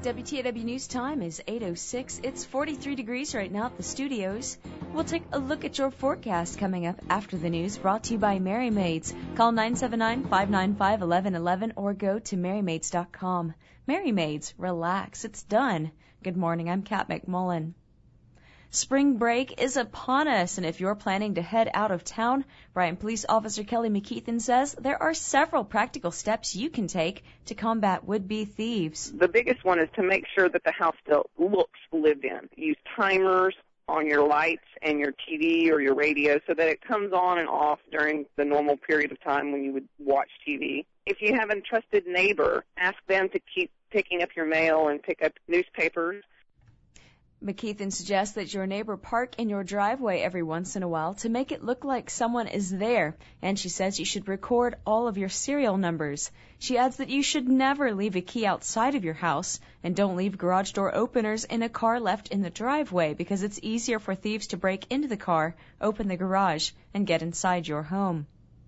WTAW News Time is 8:06. It's 43 degrees right now at the studios. We'll take a look at your forecast coming up after the news, brought to you by Mary Maids. Call 979-595-1111 or go to marymaids.com. Mary Maids, relax, it's done. Good morning, I'm Kat McMullen. Spring break is upon us, and if you're planning to head out of town, Bryan Police Officer Kelly McKeithen says there are several practical steps you can take to combat would-be thieves. The biggest one is to make sure that the house still looks lived in. Use timers on your lights and your TV or your radio so that it comes on and off during the normal period of time when you would watch TV. If you have a trusted neighbor, ask them to keep picking up your mail and pick up newspapers. McKeithen suggests that your neighbor park in your driveway every once in a while to make it look like someone is there, and she says you should record all of your serial numbers. She adds that you should never leave a key outside of your house, and don't leave garage door openers in a car left in the driveway because it's easier for thieves to break into the car, open the garage, and get inside your home.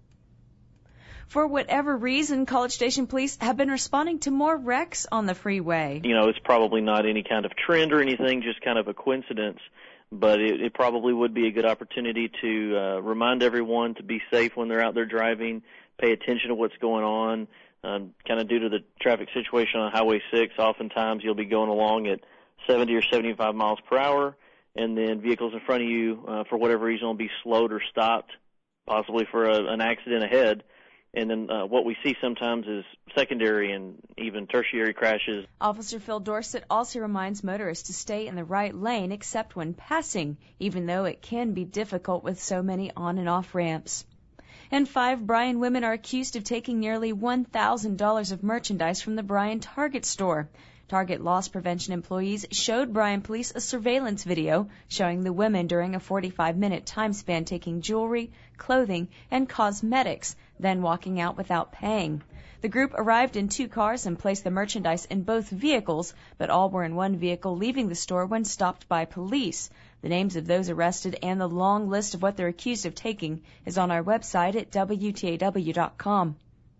For whatever reason, College Station police have been responding to more wrecks on the freeway. You know, it's probably not any kind of trend or anything, just kind of a coincidence, but it probably would be a good opportunity to remind everyone to be safe when they're out there driving, pay attention to what's going on. Kind of due to the traffic situation on Highway 6, oftentimes you'll be going along at 70 or 75 miles per hour, and then vehicles in front of you, for whatever reason, will be slowed or stopped, possibly for an accident ahead. And then what we see sometimes is secondary and even tertiary crashes. Officer Phil Dorsett also reminds motorists to stay in the right lane except when passing, even though it can be difficult with so many on and off ramps. And 5 Bryan women are accused of taking nearly $1,000 of merchandise from the Bryan Target store. Target loss prevention employees showed Bryan police a surveillance video showing the women during a 45-minute time span taking jewelry, clothing, and cosmetics, then walking out without paying. The group arrived in 2 cars and placed the merchandise in both vehicles, but all were in one vehicle leaving the store when stopped by police. The names of those arrested and the long list of what they're accused of taking is on our website at WTAW.com.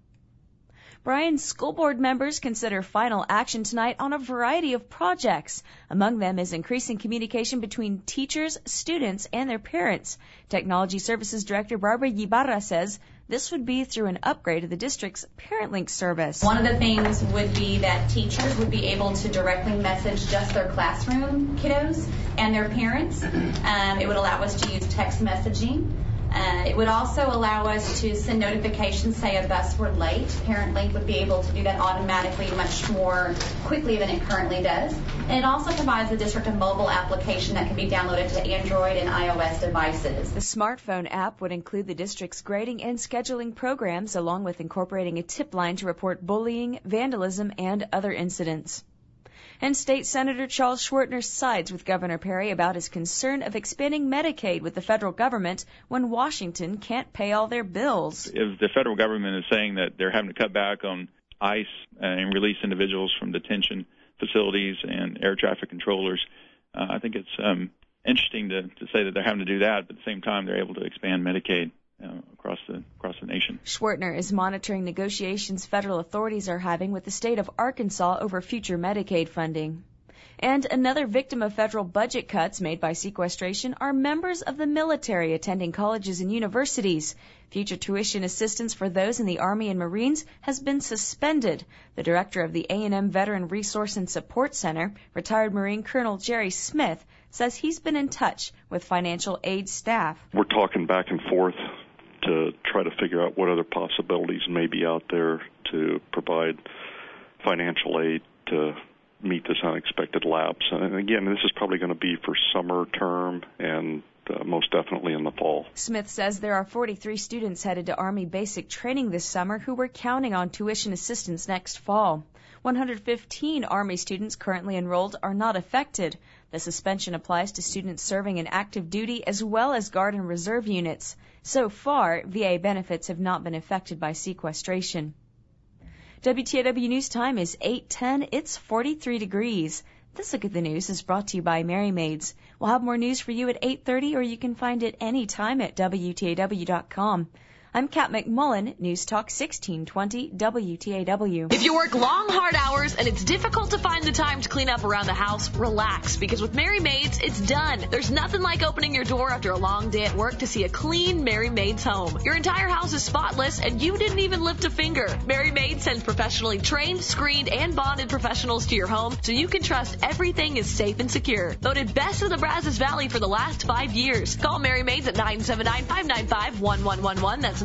Bryan school board members consider final action tonight on a variety of projects. Among them is increasing communication between teachers, students, and their parents. Technology Services Director Barbara Ybarra says this would be through an upgrade of the district's ParentLink service. One of the things would be that teachers would be able to directly message just their classroom kiddos and their parents. It would allow us to use text messaging. It would also allow us to send notifications, say a bus were late. ParentLink would be able to do that automatically much more quickly than it currently does. And it also provides the district a mobile application that can be downloaded to Android and iOS devices. The smartphone app would include the district's grading and scheduling programs, along with incorporating a tip line to report bullying, vandalism, and other incidents. And State Senator Charles Schwertner sides with Governor Perry about his concern of expanding Medicaid with the federal government when Washington can't pay all their bills. If the federal government is saying that they're having to cut back on ICE and release individuals from detention facilities and air traffic controllers, I think it's interesting to say that they're having to do that, but at the same time they're able to expand Medicaid across the nation. Schwertner is monitoring negotiations federal authorities are having with the state of Arkansas over future Medicaid funding. And another victim of federal budget cuts made by sequestration are members of the military attending colleges and universities. Future tuition assistance for those in the Army and Marines has been suspended. The director of the A&M Veteran Resource and Support Center, retired Marine Colonel Jerry Smith, says he's been in touch with financial aid staff. We're talking back and forth to try to figure out what other possibilities may be out there to provide financial aid to meet this unexpected lapse. And again, this is probably going to be for summer term and most definitely in the fall. Smith says there are 43 students headed to Army basic training this summer who were counting on tuition assistance next fall. 115 Army students currently enrolled are not affected. The suspension applies to students serving in active duty as well as Guard and Reserve units. So far, VA benefits have not been affected by sequestration. WTAW News Time is 8:10. It's 43 degrees. This Look at the News is brought to you by Mary Maids. We'll have more news for you at 8:30, or you can find it anytime at WTAW.com. I'm Kat McMullen, News Talk 1620 WTAW. If you work long, hard hours and it's difficult to find the time to clean up around the house, relax, because with Merry Maids, it's done. There's nothing like opening your door after a long day at work to see a clean Merry Maids home. Your entire house is spotless, and you didn't even lift a finger. Merry Maids sends professionally trained, screened, and bonded professionals to your home, so you can trust everything is safe and secure. Voted best in the Brazos Valley for the last 5 years. Call Merry Maids at 979-595-1111. That's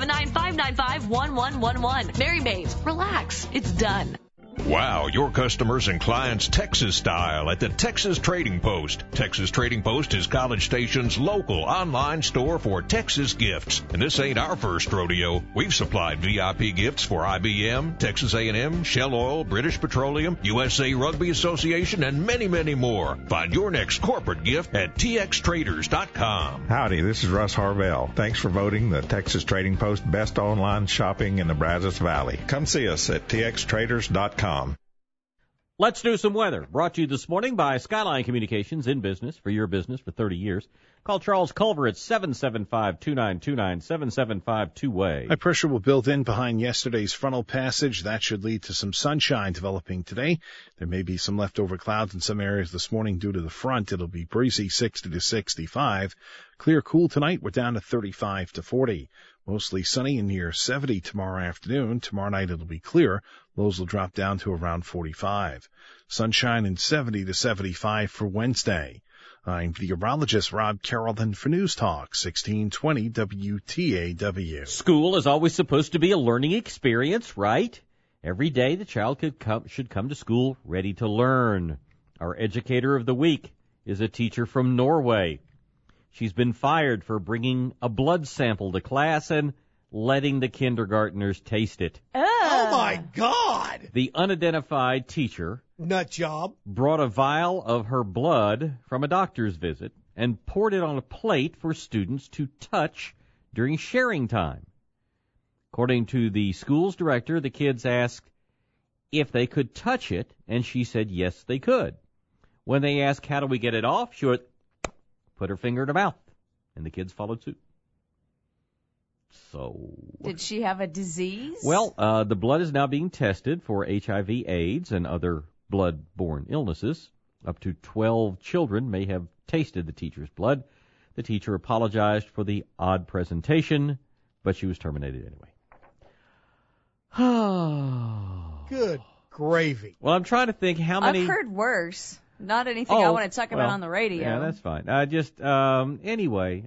979-595-1111. Merry Maids, relax. It's done. Wow, your customers and clients Texas style at the Texas Trading Post. Texas Trading Post is College Station's local online store for Texas gifts. And this ain't our first rodeo. We've supplied VIP gifts for IBM, Texas A&M, Shell Oil, British Petroleum, USA Rugby Association, and many, many more. Find your next corporate gift at txtraders.com. Howdy, this is Russ Harvell. Thanks for voting the Texas Trading Post best online shopping in the Brazos Valley. Come see us at txtraders.com. Let's do some weather. Brought to you this morning by Skyline Communications, in business for your business for 30 years. Call Charles Culver at 775-2929, 775-2-WAY. High pressure will build in behind yesterday's frontal passage. That should lead to some sunshine developing today. There may be some leftover clouds in some areas this morning due to the front. It'll be breezy 60 to 65. Clear cool tonight. We're down to 35 to 40. Mostly sunny and near 70 tomorrow afternoon. Tomorrow night it'll be clear. Lows will drop down to around 45. Sunshine and 70 to 75 for Wednesday. I'm meteorologist Rob Carrollton for News Talk, 1620 WTAW. School is always supposed to be a learning experience, right? Every day the child should come to school ready to learn. Our educator of the week is a teacher from Norway. She's been fired for bringing a blood sample to class and letting the kindergartners taste it. Oh, my God! The unidentified teacher nut job brought a vial of her blood from a doctor's visit and poured it on a plate for students to touch during sharing time. According to the school's director, the kids asked if they could touch it, and she said yes, they could. When they asked, how do we get it off, she would put her finger in her mouth, and the kids followed suit. So, did she have a disease? Well, the blood is now being tested for HIV, AIDS, and other blood-borne illnesses. Up to 12 children may have tasted the teacher's blood. The teacher apologized for the odd presentation, but she was terminated anyway. Good gravy. Well, I'm trying to think how many... I've heard worse. Not anything I want to talk about on the radio. Yeah, that's fine. Anyway,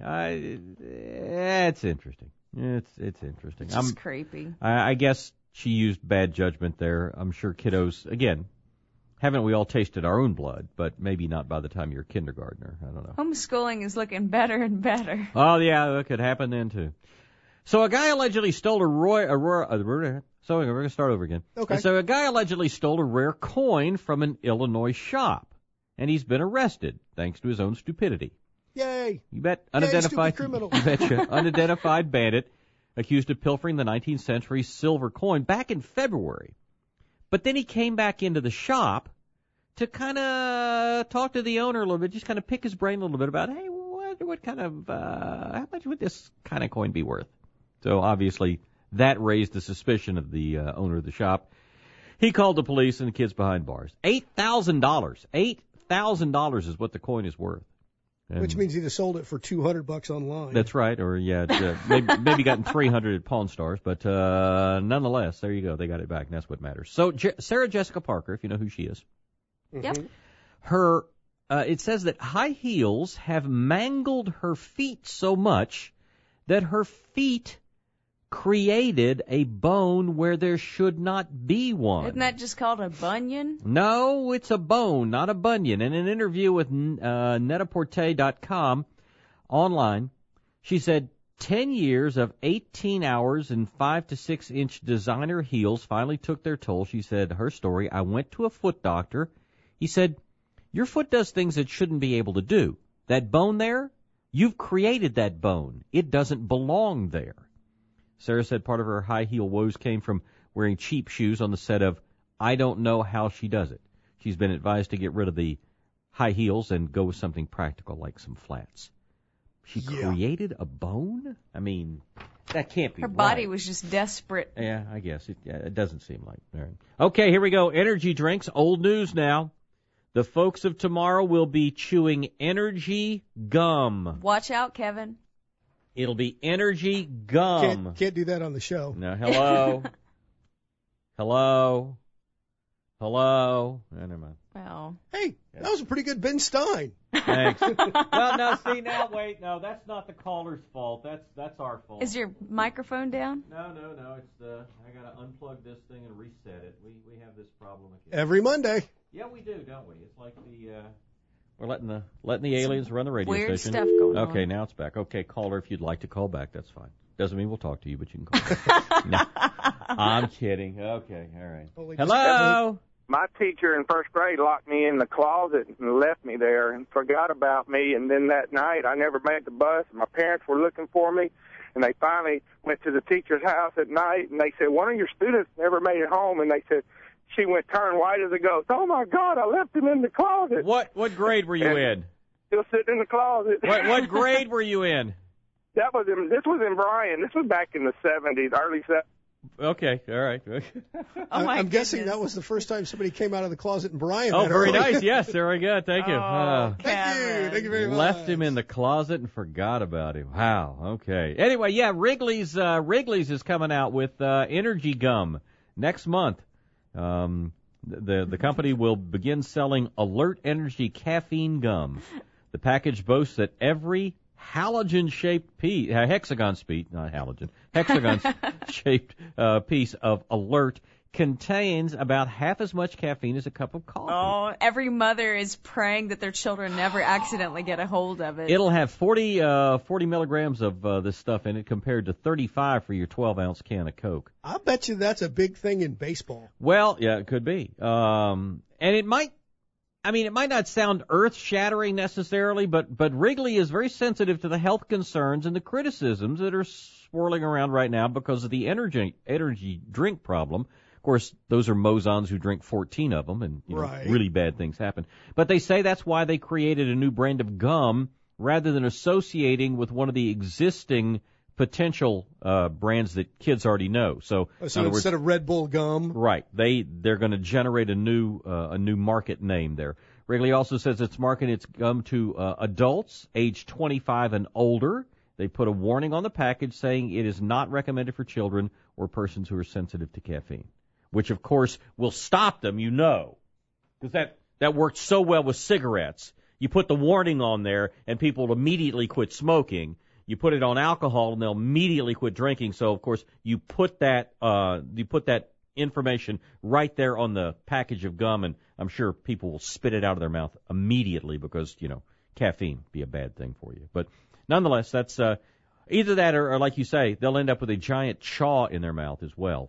it's interesting. It's interesting. It's just creepy. I guess she used bad judgment there. I'm sure kiddos, again, haven't we all tasted our own blood, but maybe not by the time you're a kindergartner. I don't know. Homeschooling is looking better and better. Oh, yeah, that could happen then, too. So a guy allegedly stole so we're going to start over again. Okay. So a guy allegedly stole a rare coin from an Illinois shop, and he's been arrested thanks to his own stupidity. Yay! You bet. Unidentified Yay, criminal. You betcha. Unidentified bandit accused of pilfering the 19th century silver coin back in February. But then he came back into the shop to kind of talk to the owner a little bit, just kind of pick his brain a little bit about, hey, what kind of, how much would this kind of coin be worth? So obviously that raised the suspicion of the owner of the shop. He called the police and the kid's behind bars. $8,000. $8,000 is what the coin is worth. And which means he'd have sold it for $200 online. That's right, or maybe gotten 300 at Pawn Stars, but nonetheless, there you go. They got it back, and that's what matters. So Sarah Jessica Parker, if you know who she is, Yep. her it says that high heels have mangled her feet so much that her feet created a bone where there should not be one. Isn't that just called a bunion? No, it's a bone, not a bunion. In an interview with Net-a-Porter.com online, she said 10 years of 18 hours and 5 to 6 inch designer heels finally took their toll. She said her story, I went to a foot doctor. He said, your foot does things it shouldn't be able to do. That bone there, you've created that bone. It doesn't belong there. Sarah said part of her high heel woes came from wearing cheap shoes on the set of I Don't Know How She Does It. She's been advised to get rid of the high heels and go with something practical like some flats. She created a bone? I mean, that can't be Her right. body was just desperate. Yeah, I guess. It doesn't seem like. All right. Okay, here we go. Energy drinks. Old news now. The folks of tomorrow will be chewing energy gum. Watch out, Kevin. It'll be energy gum. Can't do that on the show. No, hello. Hello. Never mind. Well. Hey, that was a pretty good Ben Stein. Thanks. Well, no, see, now, wait. No, that's not the caller's fault. That's our fault. Is your microphone down? No. It's I got to unplug this thing and reset it. We have this problem again. Every Monday. Yeah, we do, don't we? It's like we're letting the aliens run the radio weird station. Stuff going on. Okay, now it's back. Okay, caller, if you'd like to call back, that's fine. Doesn't mean we'll talk to you, but you can call back. No, I'm kidding. Okay, all right. Hello. My teacher in first grade locked me in the closet and left me there and forgot about me. And then that night, I never made the bus. My parents were looking for me, and they finally went to the teacher's house at night, and they said, one of your students never made it home. And they said, she went turned white as a ghost. Oh, my God, I left him in the closet. What grade were you in? Still sitting in the closet. What grade were you in? This was in Bryan. This was back in the 70s, early 70s. Okay, all right. I'm guessing that was the first time somebody came out of the closet in Bryan. Oh, very nice. Yes, there we go. Thank you. Thank you very much. Left him in the closet and forgot about him. Wow. Okay. Anyway, yeah, Wrigley's is coming out with energy gum next month. The company will begin selling Alert Energy caffeine gum. The package boasts that every hexagon-shaped piece of Alert contains about half as much caffeine as a cup of coffee. Oh, every mother is praying that their children never accidentally get a hold of it. It'll have 40 milligrams of this stuff in it compared to 35 for your 12-ounce can of Coke. I bet you that's a big thing in baseball. Well, yeah, it could be. And it might not sound earth-shattering necessarily, but Wrigley is very sensitive to the health concerns and the criticisms that are swirling around right now because of the energy drink problem. Of course, those are Mozons who drink 14 of them, and really bad things happen. But they say that's why they created a new brand of gum rather than associating with one of the existing potential brands that kids already know. So instead of Red Bull gum, right? They're going to generate a new market name there. Wrigley also says it's marketing its gum to adults age 25 and older. They put a warning on the package saying it is not recommended for children or persons who are sensitive to caffeine, which of course will stop them, because that worked so well with cigarettes. You put the warning on there and people will immediately quit smoking. You put it on alcohol and they'll immediately quit drinking. So of course you put that information right there on the package of gum, and I'm sure people will spit it out of their mouth immediately because caffeine be a bad thing for you. But nonetheless, that's either that or like you say, they'll end up with a giant chaw in their mouth as well.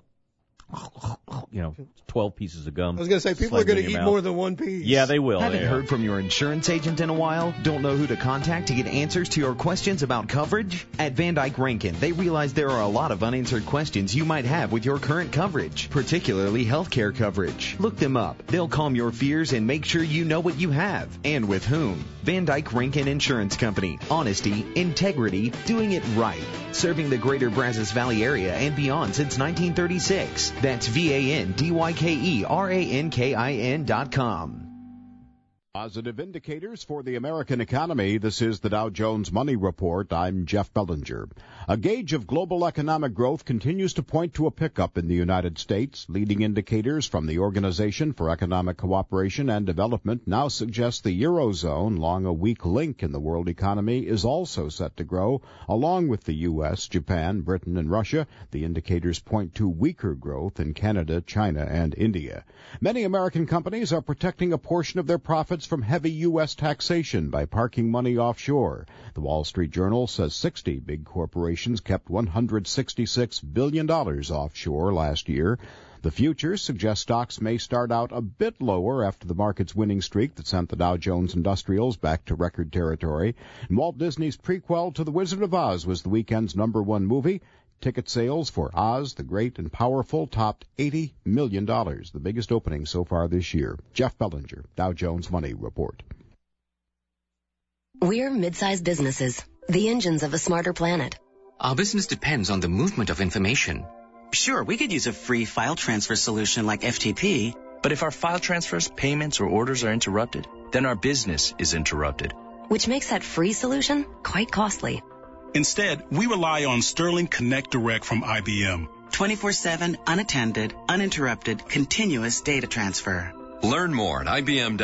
12 pieces of gum. I was going to say, people are going to eat more than one piece. Yeah, they will. Haven't heard from your insurance agent in a while? Don't know who to contact to get answers to your questions about coverage? At Van Dyke Rankin, they realize there are a lot of unanswered questions you might have with your current coverage, particularly healthcare coverage. Look them up. They'll calm your fears and make sure you know what you have and with whom. Van Dyke Rankin Insurance Company. Honesty, integrity, doing it right. Serving the greater Brazos Valley area and beyond since 1936. That's VANDYKERANKIN.com. Positive indicators for the American economy. This is the Dow Jones Money Report. I'm Jeff Bellinger. A gauge of global economic growth continues to point to a pickup in the United States. Leading indicators from the Organization for Economic Cooperation and Development now suggest the Eurozone, long a weak link in the world economy, is also set to grow. Along with the U.S., Japan, Britain, and Russia, the indicators point to weaker growth in Canada, China, and India. Many American companies are protecting a portion of their profits from heavy U.S. taxation by parking money offshore. The Wall Street Journal says 60 big corporations kept $166 billion offshore last year. The futures suggest stocks may start out a bit lower after the market's winning streak that sent the Dow Jones Industrials back to record territory. And Walt Disney's prequel to The Wizard of Oz was the weekend's #1 movie. Ticket sales for Oz, the Great and Powerful topped $80 million, the biggest opening so far this year. Jeff Bellinger, Dow Jones Money Report. We're mid-sized businesses. the engines of a smarter planet. Our business depends on the movement of information. Sure, we could use a free file transfer solution like FTP. But if our file transfers, payments, or orders are interrupted, then our business is interrupted. Which makes that free solution quite costly. Instead, we rely on Sterling Connect Direct from IBM. 24/7, unattended, uninterrupted, continuous data transfer. Learn more at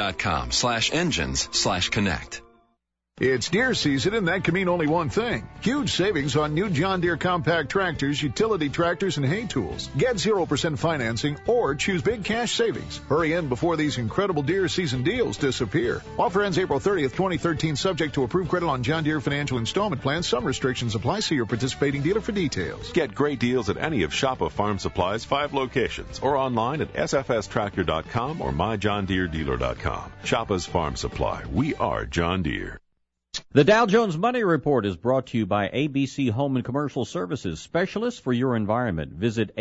ibm.com/engines/connect. It's deer season, and that can mean only one thing. Huge savings on new John Deere compact tractors, utility tractors, and hay tools. Get 0% financing or choose big cash savings. Hurry in before these incredible deer season deals disappear. Offer ends April 30th, 2013, subject to approved credit on John Deere financial installment plans. Some restrictions apply. See your participating dealer for details. Get great deals at any of Shoppa Farm Supply's 5 locations or online at sfstractor.com or myjohndeeredealer.com. Shoppa's Farm Supply. We are John Deere. The Dow Jones Money Report is brought to you by ABC Home and Commercial Services, specialists for your environment. Visit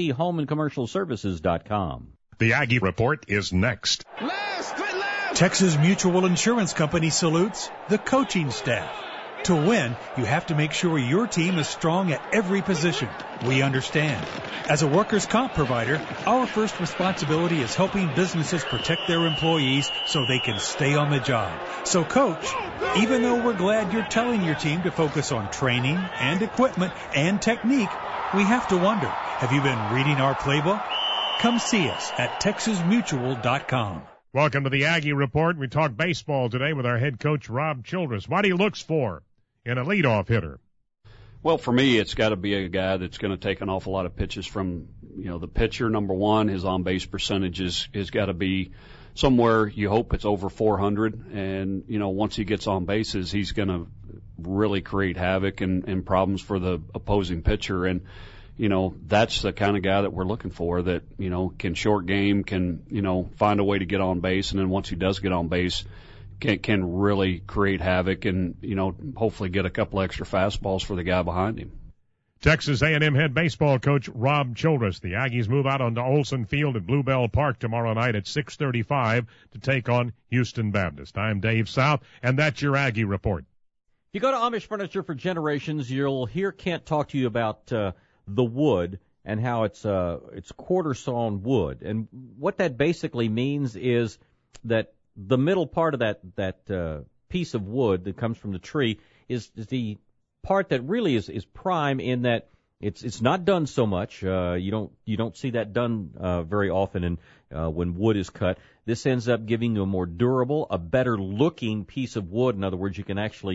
abchomeandcommercialservices.com. The Aggie Report is next. Texas Mutual Insurance Company salutes the coaching staff. To win, you have to make sure your team is strong at every position. We understand. As a workers' comp provider, our first responsibility is helping businesses protect their employees so they can stay on the job. So, Coach, even though we're glad you're telling your team to focus on training and equipment and technique, we have to wonder, have you been reading our playbook? Come see us at TexasMutual.com. Welcome to the Aggie Report. We talk baseball today with our head coach, Rob Childress. What he looks for in a leadoff hitter? Well, for me, it's got to be a guy that's going to take an awful lot of pitches from, the pitcher. Number one, his on-base percentage has got to be somewhere, you hope it's over 400. And, once he gets on bases, he's going to really create havoc and problems for the opposing pitcher. And, that's the kind of guy that we're looking for that, can short game, can, find a way to get on base. And then once he does get on base, can really create havoc and, hopefully get a couple extra fastballs for the guy behind him. Texas A&M head baseball coach Rob Childress. The Aggies move out onto Olson Field at Bluebell Park tomorrow night at 6:35 to take on Houston Baptist. I'm Dave South, and that's your Aggie Report. If you go to Amish Furniture for Generations, you'll hear Kent talk to you about the wood and how it's quarter sawn wood. And what that basically means is that the middle part of that piece of wood that comes from the tree is the part that really is prime in that it's not done so much. You don't see that done very often when wood is cut. This ends up giving you a more durable, a better looking piece of wood. In other words, you can actually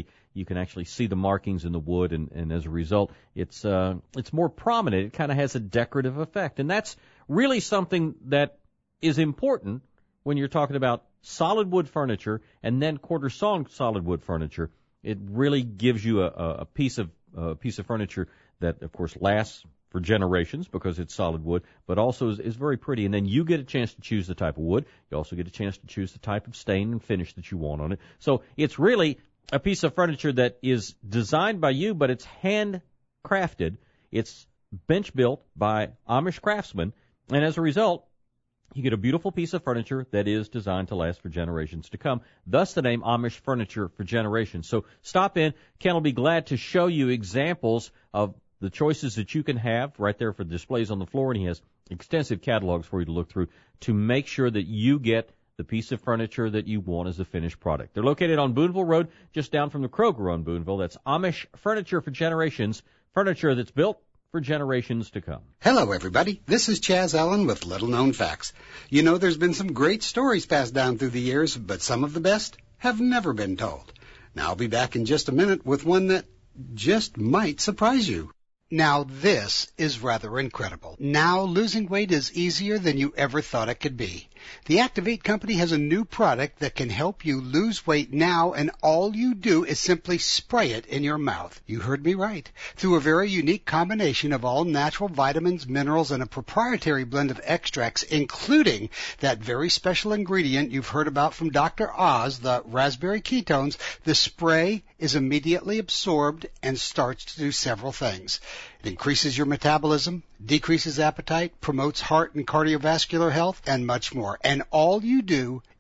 see the markings in the wood, and as a result, it's more prominent. It kind of has a decorative effect, and that's really something that is important when you're talking about solid wood furniture and then quarter sawn solid wood furniture. It really gives you a piece of furniture that, of course, lasts for generations because it's solid wood, but also is very pretty. And then you get a chance to choose the type of wood. You also get a chance to choose the type of stain and finish that you want on it. So it's really a piece of furniture that is designed by you, but it's handcrafted. It's bench built by Amish craftsmen, and as a result, you get a beautiful piece of furniture that is designed to last for generations to come. Thus the name Amish Furniture for Generations. So stop in. Ken will be glad to show you examples of the choices that you can have right there for displays on the floor, and he has extensive catalogs for you to look through to make sure that you get the piece of furniture that you want as a finished product. They're located on Boonville Road, just down from the Kroger on Boonville. That's Amish Furniture for Generations, furniture that's built for generations to come. Hello, everybody. This is Chaz Allen with Little Known Facts. There's been some great stories passed down through the years, but some of the best have never been told. Now, I'll be back in just a minute with one that just might surprise you. Now, this is rather incredible. Now, losing weight is easier than you ever thought it could be. The Activate Company has a new product that can help you lose weight now, and all you do is simply spray it in your mouth. You heard me right. Through a very unique combination of all natural vitamins, minerals, and a proprietary blend of extracts, including that very special ingredient you've heard about from Dr. Oz, the raspberry ketones, the spray is immediately absorbed and starts to do several things. It increases your metabolism, decreases appetite, promotes heart and cardiovascular health, and much more. And all you do is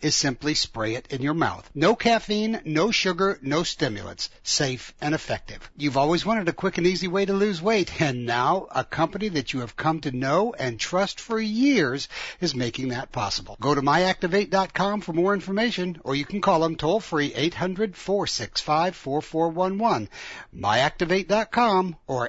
is simply spray it in your mouth. No caffeine, no sugar, no stimulants. Safe and effective. You've always wanted a quick and easy way to lose weight, and now a company that you have come to know and trust for years is making that possible. Go to myactivate.com for more information, or you can call them toll-free 800-465-4411. myactivate.com or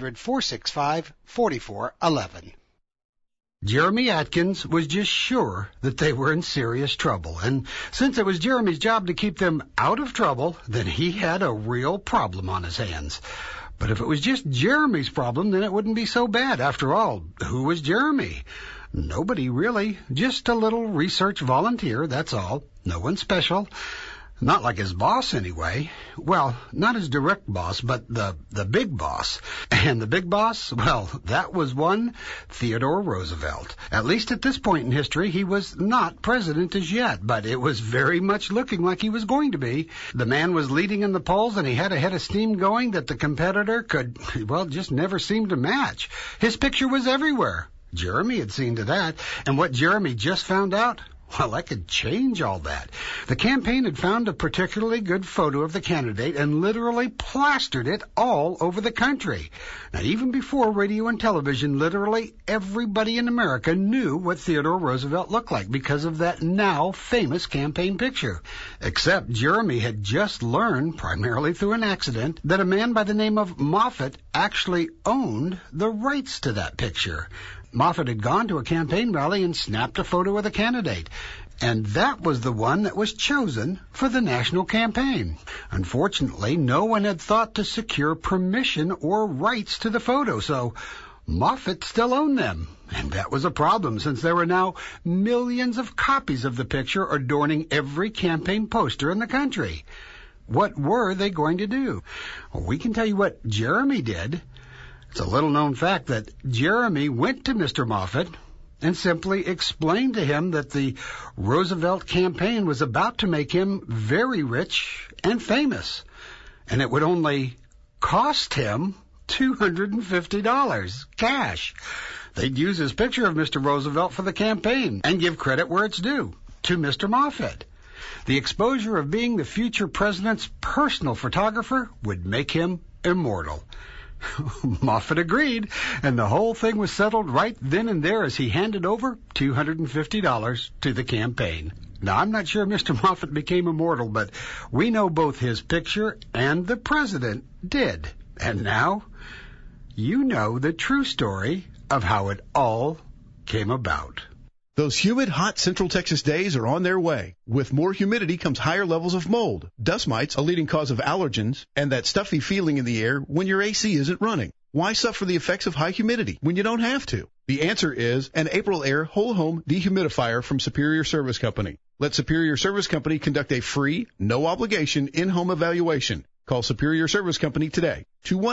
800-465-4411. Jeremy Atkins was just sure that they were in serious trouble, and since it was Jeremy's job to keep them out of trouble, then he had a real problem on his hands. But if it was just Jeremy's problem, then it wouldn't be so bad. After all, who was Jeremy? Nobody really. Just a little research volunteer, that's all. No one special. Not like his boss, anyway. Well, not his direct boss, but the big boss. And the big boss, well, that was one Theodore Roosevelt. At least at this point in history, he was not president as yet, but it was very much looking like he was going to be. The man was leading in the polls, and he had a head of steam going that the competitor could, well, just never seem to match. His picture was everywhere. Jeremy had seen to that. And what Jeremy just found out? Well, that could change all that. The campaign had found a particularly good photo of the candidate and literally plastered it all over the country. Now, even before radio and television, literally everybody in America knew what Theodore Roosevelt looked like because of that now famous campaign picture. Except Jeremy had just learned, primarily through an accident, that a man by the name of Moffat actually owned the rights to that picture. Moffat had gone to a campaign rally and snapped a photo of the candidate, and that was the one that was chosen for the national campaign. Unfortunately, no one had thought to secure permission or rights to the photo, so Moffat still owned them. And that was a problem, since there were now millions of copies of the picture adorning every campaign poster in the country. What were they going to do? Well, we can tell you what Jeremy did. It's a little-known fact that Jeremy went to Mr. Moffat and simply explained to him that the Roosevelt campaign was about to make him very rich and famous, and it would only cost him $250 cash. They'd use his picture of Mr. Roosevelt for the campaign and give credit where it's due to Mr. Moffat. The exposure of being the future president's personal photographer would make him immortal. Moffat agreed, and the whole thing was settled right then and there as he handed over $250 to the campaign. Now, I'm not sure Mr. Moffat became immortal, but we know both his picture and the president did. And now, you know the true story of how it all came about. Those humid, hot Central Texas days are on their way. With more humidity comes higher levels of mold, dust mites, a leading cause of allergens, and that stuffy feeling in the air when your AC isn't running. Why suffer the effects of high humidity when you don't have to? The answer is an April Air whole home dehumidifier from Superior Service Company. Let Superior Service Company conduct a free, no obligation in-home evaluation. Call Superior Service Company today,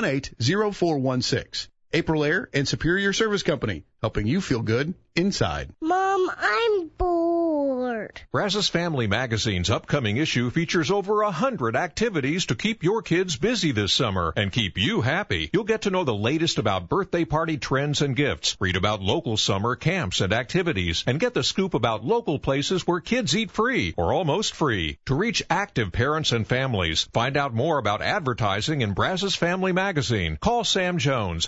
218-0416. April Air and Superior Service Company, helping you feel good inside. Mom, I'm bored. Brazos Family Magazine's upcoming issue features over 100 activities to keep your kids busy this summer and keep you happy. You'll get to know the latest about birthday party trends and gifts, read about local summer camps and activities, and get the scoop about local places where kids eat free or almost free. To reach active parents and families, find out more about advertising in Brazos Family Magazine. Call Sam Jones,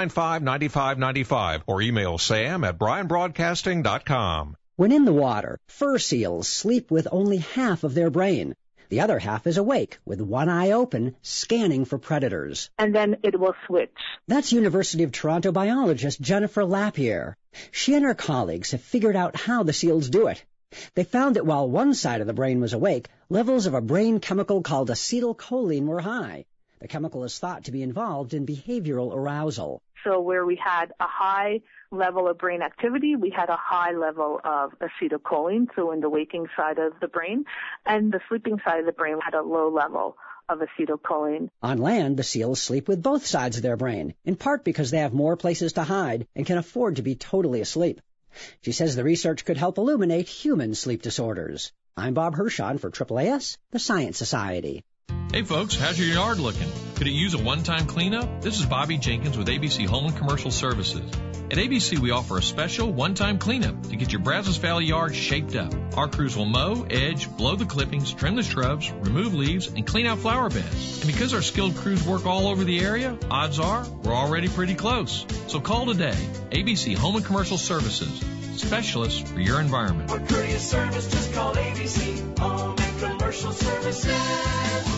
695-9595, or email sam@bryanbroadcasting.com. When in the water, fur seals sleep with only half of their brain. The other half is awake, with one eye open, scanning for predators. And then it will switch. That's University of Toronto biologist Jennifer Lapierre. She and her colleagues have figured out how the seals do it. They found that while one side of the brain was awake, levels of a brain chemical called acetylcholine were high. The chemical is thought to be involved in behavioral arousal. So where we had a high level of brain activity, we had a high level of acetylcholine, so in the waking side of the brain, and the sleeping side of the brain had a low level of acetylcholine. On land, the seals sleep with both sides of their brain, in part because they have more places to hide and can afford to be totally asleep. She says the research could help illuminate human sleep disorders. I'm Bob Hirschon for AAAS, the Science Society. Hey folks, how's your yard looking? Could it use a one-time cleanup? This is Bobby Jenkins with ABC Home and Commercial Services. At ABC, we offer a special one-time cleanup to get your Brazos Valley yard shaped up. Our crews will mow, edge, blow the clippings, trim the shrubs, remove leaves, and clean out flower beds. And because our skilled crews work all over the area, odds are we're already pretty close. So call today. ABC Home and Commercial Services, specialists for your environment. For courteous service, just call ABC Home and Commercial Services.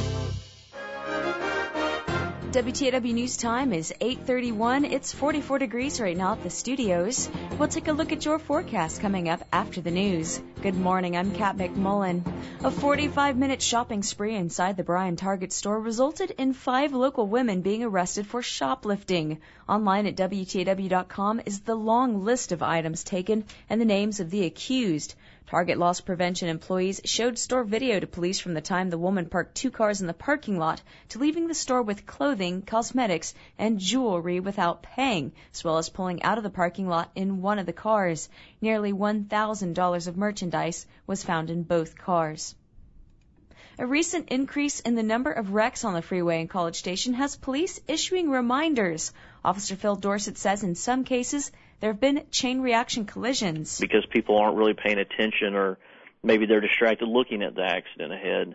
WTAW News Time is 8:31. It's 44 degrees right now at the studios. We'll take a look at your forecast coming up after the news. Good morning, I'm Kat McMullen. A 45-minute shopping spree inside the Bryan Target store resulted in 5 local women being arrested for shoplifting. Online at WTAW.com is the long list of items taken and the names of the accused. Target loss prevention employees showed store video to police from the time the woman parked 2 cars in the parking lot to leaving the store with clothing, cosmetics, and jewelry without paying, as well as pulling out of the parking lot in one of the cars. Nearly $1,000 of merchandise was found in both cars. A recent increase in the number of wrecks on the freeway in College Station has police issuing reminders. Officer Phil Dorsett says in some cases there have been chain reaction collisions. Because people aren't really paying attention, or maybe they're distracted looking at the accident ahead.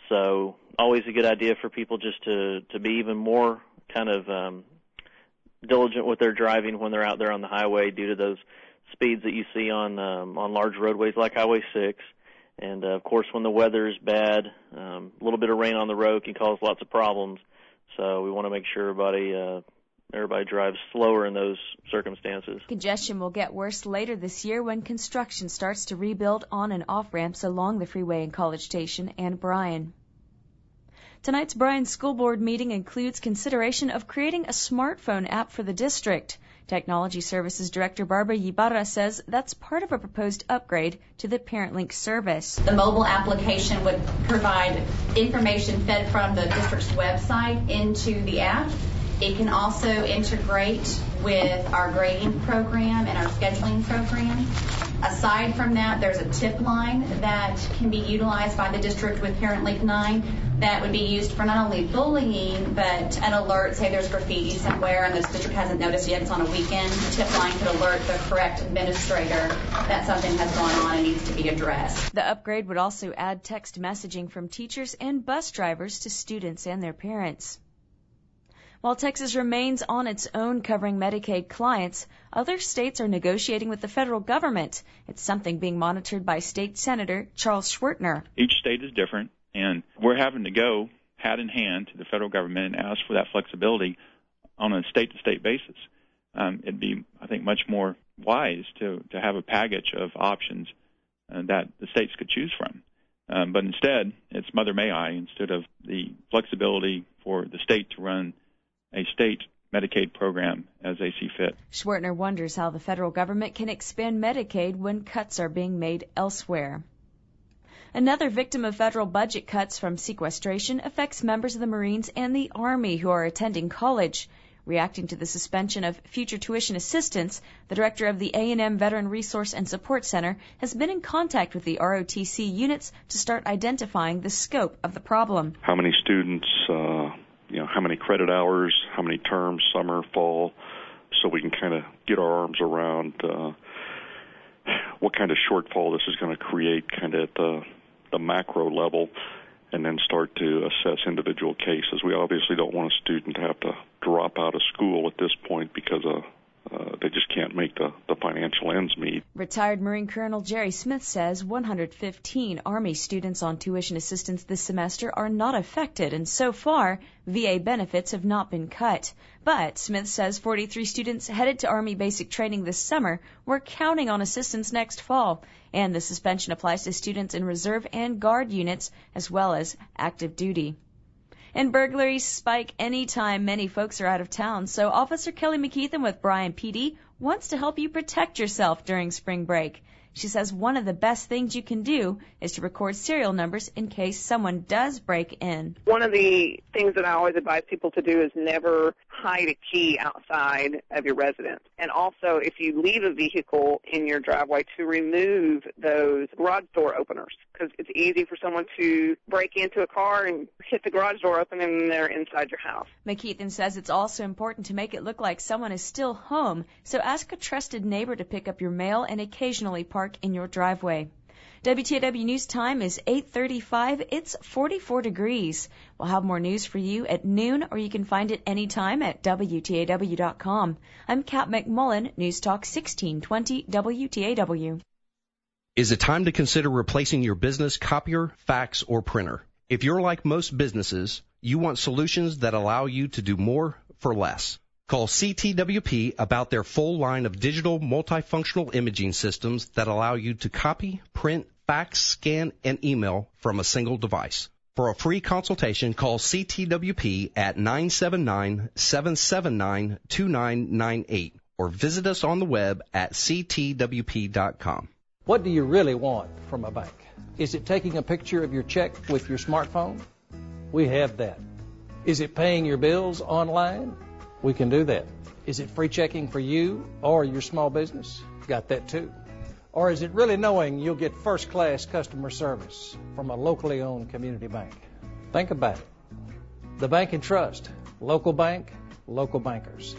So always a good idea for people just to be even more kind of diligent with their driving when they're out there on the highway due to those speeds that you see on large roadways like Highway 6. And, of course, when the weather is bad, a little bit of rain on the road can cause lots of problems. So we want to make sure everybody drives slower in those circumstances. Congestion will get worse later this year when construction starts to rebuild on and off ramps along the freeway in College Station and Bryan. Tonight's Bryan School Board meeting includes consideration of creating a smartphone app for the district. Technology Services Director Barbara Ybarra says that's part of a proposed upgrade to the ParentLink service. The mobile application would provide information fed from the district's website into the app. It can also integrate with our grading program and our scheduling program. Aside from that, there's a tip line that can be utilized by the district with ParentLink 9 that would be used for not only bullying, but an alert, say there's graffiti somewhere and the district hasn't noticed yet, it's on a weekend, the tip line could alert the correct administrator that something has gone on and needs to be addressed. The upgrade would also add text messaging from teachers and bus drivers to students and their parents. While Texas remains on its own covering Medicaid clients, other states are negotiating with the federal government. It's something being monitored by State Senator Charles Schwertner. Each state is different, and we're having to go hat in hand to the federal government and ask for that flexibility on a state-to-state basis. It'd be, I think, much more wise to have a package of options that the states could choose from. But instead, it's Mother May I instead of the flexibility for the state to run a state Medicaid program as they see fit. Schwertner wonders how the federal government can expand Medicaid when cuts are being made elsewhere. Another victim of federal budget cuts from sequestration affects members of the Marines and the Army who are attending college. Reacting to the suspension of future tuition assistance, the director of the A&M Veteran Resource and Support Center has been in contact with the ROTC units to start identifying the scope of the problem. How many students, how many credit hours, how many terms, summer, fall, so we can kind of get our arms around what kind of shortfall this is going to create kind of at the macro level, and then start to assess individual cases. We obviously don't want a student to have to drop out of school at this point because they just can't make the financial ends meet. Retired Marine Colonel Jerry Smith says 115 Army students on tuition assistance this semester are not affected, and so far, VA benefits have not been cut. But Smith says 43 students headed to Army basic training this summer were counting on assistance next fall, and the suspension applies to students in reserve and guard units as well as active duty. And burglaries spike anytime many folks are out of town, so Officer Kelly McKeithen with Bryan PD wants to help you protect yourself during spring break. She says one of the best things you can do is to record serial numbers in case someone does break in. One of the things that I always advise people to do is never hide a key outside of your residence. And also, if you leave a vehicle in your driveway, to remove those garage door openers, because it's easy for someone to break into a car and hit the garage door open and they're inside your house. McKeithen says it's also important to make it look like someone is still home, so ask a trusted neighbor to pick up your mail and occasionally park in your driveway. WTAW News time is 8:35. It's 44 degrees. We'll have more news for you at noon, or you can find it anytime at WTAW.com. I'm Kat McMullen, News Talk 1620 WTAW. Is it time to consider replacing your business copier, fax, or printer? If you're like most businesses, you want solutions that allow you to do more for less. Call CTWP about their full line of digital multifunctional imaging systems that allow you to copy, print, fax, scan, and email from a single device. For a free consultation, call CTWP at 979-779-2998 or visit us on the web at ctwp.com. What do you really want from a bank? Is it taking a picture of your check with your smartphone? We have that. Is it paying your bills online? We can do that. Is it free checking for you or your small business? Got that too. Or is it really knowing you'll get first-class customer service from a locally owned community bank? Think about it. The Bank and Trust. Local bank, local bankers.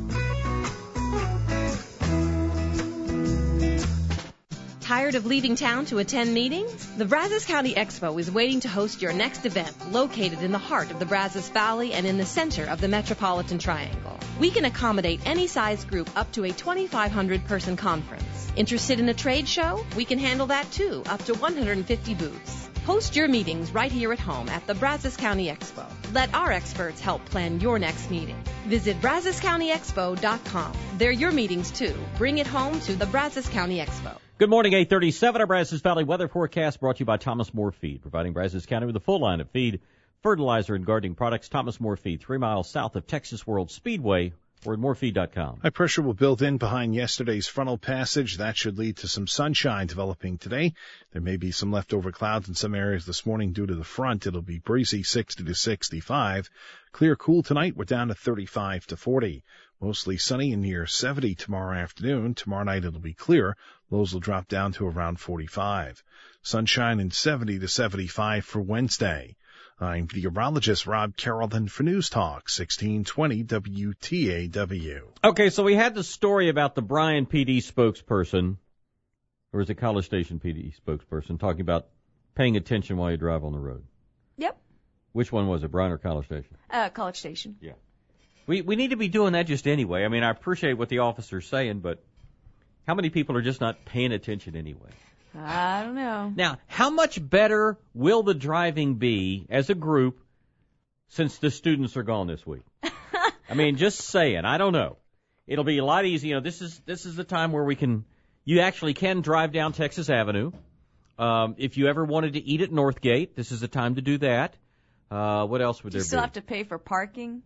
Tired of leaving town to attend meetings? The Brazos County Expo is waiting to host your next event, located in the heart of the Brazos Valley and in the center of the Metropolitan Triangle. We can accommodate any size group up to a 2,500-person conference. Interested in a trade show? We can handle that too, up to 150 booths. Host your meetings right here at home at the Brazos County Expo. Let our experts help plan your next meeting. Visit BrazosCountyExpo.com. They're your meetings too. Bring it home to the Brazos County Expo. Good morning, 8:37. Our Brazos Valley weather forecast brought to you by Thomas More Feed, providing Brazos County with a full line of feed, fertilizer, and gardening products. Thomas More Feed, 3 miles south of Texas World Speedway, or at morefeed.com. High pressure will build in behind yesterday's frontal passage. That should lead to some sunshine developing today. There may be some leftover clouds in some areas this morning due to the front. It'll be breezy 60 to 65. Clear cool tonight. We're down to 35 to 40. Mostly sunny and near 70 tomorrow afternoon. Tomorrow night it'll be clear. Lows will drop down to around 45. Sunshine and 70 to 75 for Wednesday. I'm meteorologist Rob Carrollton for News Talk 1620 WTAW. Okay, so we had the story about the Bryan PD spokesperson, or is it College Station PD spokesperson, talking about paying attention while you drive on the road. Yep. Which one was it, Bryan or College Station? College Station. Yeah. We need to be doing that just anyway. I mean, I appreciate what the officer's saying, but how many people are just not paying attention anyway? I don't know. Now, how much better will the driving be as a group since the students are gone this week? I mean, just saying. I don't know. It'll be a lot easier. You know, this is the time where you actually can drive down Texas Avenue. If you ever wanted to eat at Northgate, this is the time to do that. What else would there be? Do you still have to pay for parking?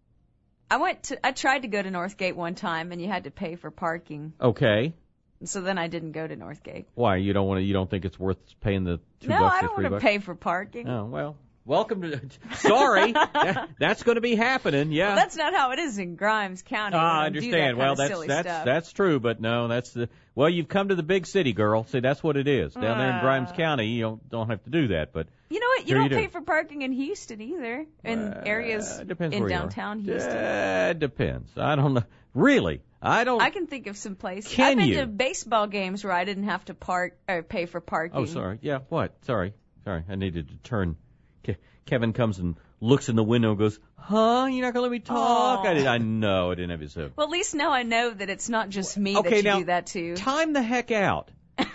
I tried to go to Northgate one time, and you had to pay for parking. Okay. So then I didn't go to Northgate. Why? You don't think it's worth paying the $2 No, or $3? I don't want to pay for parking. Oh, well, welcome to, sorry, that's going to be happening, yeah. Well, that's not how it is in Grimes County. I understand. Well, that's true, but no, you've come to the big city, girl. See, that's what it is. Down there in Grimes County, you don't have to do that, but. You know what? You don't pay for parking in Houston either, in areas in downtown Houston. It depends. I don't know. Really? I can think of some places. I've been to baseball games where I didn't have to park or pay for parking. Oh, sorry. Yeah, what? Sorry. I needed to turn. Kevin comes and looks in the window and goes, huh? You're not going to let me talk? I know. I didn't have his hook. Well, at least now I know that it's not just me that you do that to. Time the heck out.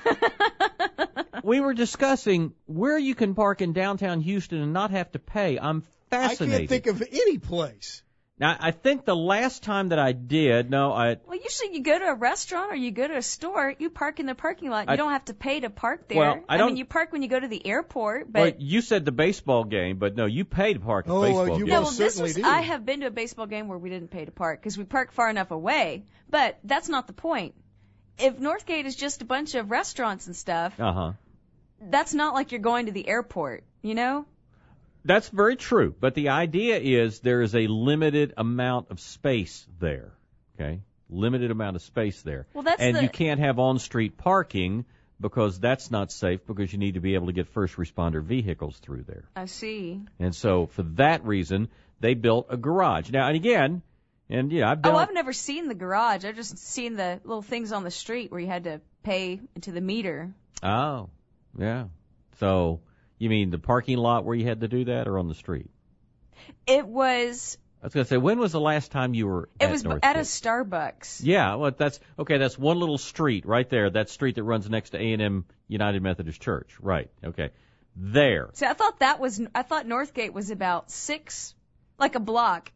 We were discussing where you can park in downtown Houston and not have to pay. I'm fascinated. I can't think of any place. Now, I think the last time that I did, Well, usually you go to a restaurant or you go to a store, you park in the parking lot. You don't have to pay to park there. Well, I mean, you park when you go to the airport, but... Well, you said the baseball game, but no, you pay to park at the baseball game. No, I have been to a baseball game where we didn't pay to park because we parked far enough away, but that's not the point. If Northgate is just a bunch of restaurants and stuff, that's not like you're going to the airport, you know? That's very true. But the idea is there is a limited amount of space there. Okay? Limited amount of space there. Well, that's you can't have on-street parking because that's not safe because you need to be able to get first responder vehicles through there. I see. And so for that reason, they built a garage. Now, and again, I've never seen the garage. I've just seen the little things on the street where you had to pay into the meter. Oh, yeah. So you mean the parking lot where you had to do that or on the street? It was... I was going to say, when was the last time you were at Northgate? At a Starbucks. Yeah, well, that's one little street right there, that street that runs next to A&M United Methodist Church. Right, okay. There. See, I thought Northgate was about 6, like a block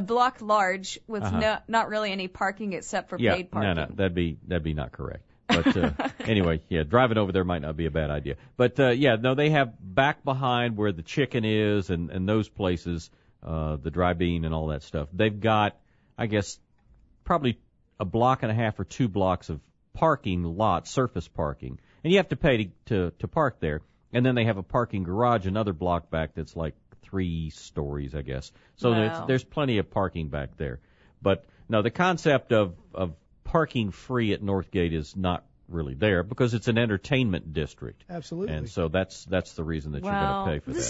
large with not really any parking except for paid parking. No, that'd be not correct. But anyway, yeah, driving over there might not be a bad idea. But they have back behind where the chicken is and those places, the dry bean and all that stuff. They've got, I guess, probably a block and a half or 2 blocks of parking lot, surface parking. And you have to pay to park there. And then they have a parking garage another block back that's like 3 stories, I guess. So there's plenty of parking back there. But no, the concept of parking free at Northgate is not really there because it's an entertainment district. Absolutely. And so that's the reason that you're going to pay for